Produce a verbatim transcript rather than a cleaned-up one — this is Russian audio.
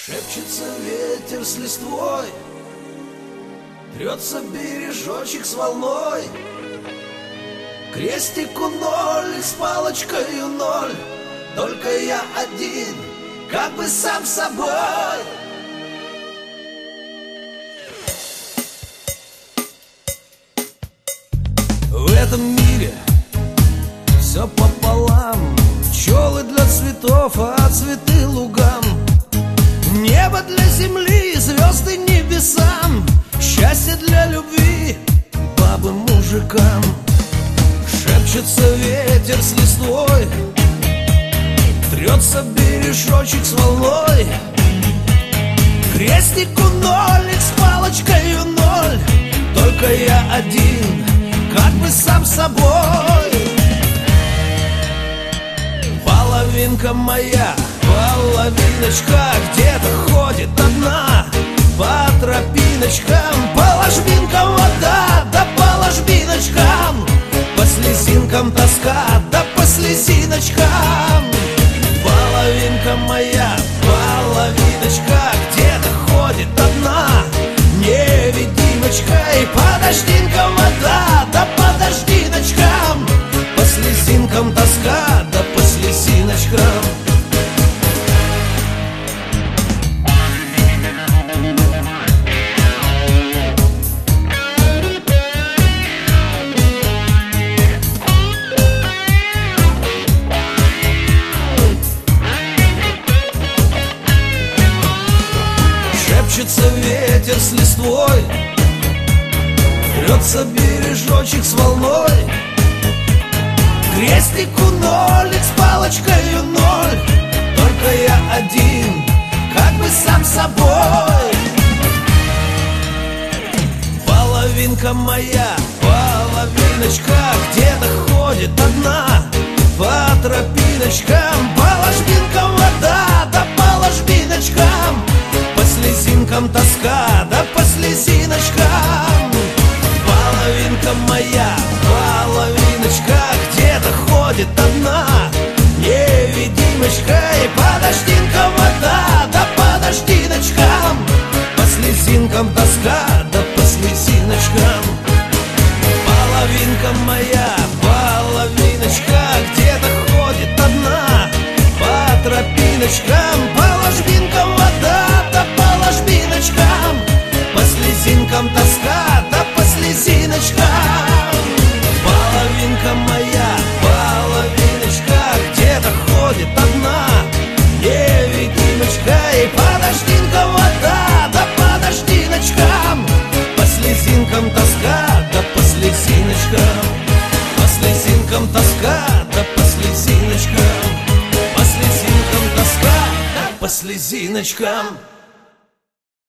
Шепчется ветер с листвой, трется бережочек с волной. Крестику ноль и с палочкою ноль, только я один, как бы сам собой. В этом мире все пополам, пчелы для цветов, а цветы лугам. Небо для земли, звезды небесам, счастье для любви, бабы мужикам. Шепчется ветер с листвой, трется бережочек с волной. Крестику нолик с палочкою ноль, только я один, как бы сам собой. Половинка моя, половиночка, где-то ходит одна по тропиночкам, по ложбинкам вода, да по ложбиночкам, по слезинкам тоска, да по слезиночкам. Половинка моя, половиночка, где-то ходит одна невидимочка, и по дождинкам вода, да по дождиночкам, по слезинкам тоска, да по слезиночкам. Шепчется ветер с листвой, трется бережочек с волной. Крестику нолик с палочкою ноль, только я один, как бы сам собой. Половинка моя, половиночка, где-то ходит одна по тропиночкам, по ложбинкам вода, да по ложбиночкам, по слезинкам тоска, да по слезиночкам. Половинка моя, половиночка, где-то ходит одна невидимочка, и по дождинкам вода, да по дождиночкам, по слезинкам тоска, да по слезиночкам. Половинка моя, половиночка, где-то ходит одна по тропиночкам, по ложбинкам вода, да по ложбиночкам, по слезинкам тоска, да по слезиночкам. Половинка моя, половиночка, где-то ходит одна невидимочка, и по дождинкам вода, да по дождиночкам, по слезинкам тоска, да по слезиночкам, по слезинкам тоска, да по слезиночкам, по слезинкам тоска, да по слезиночкам.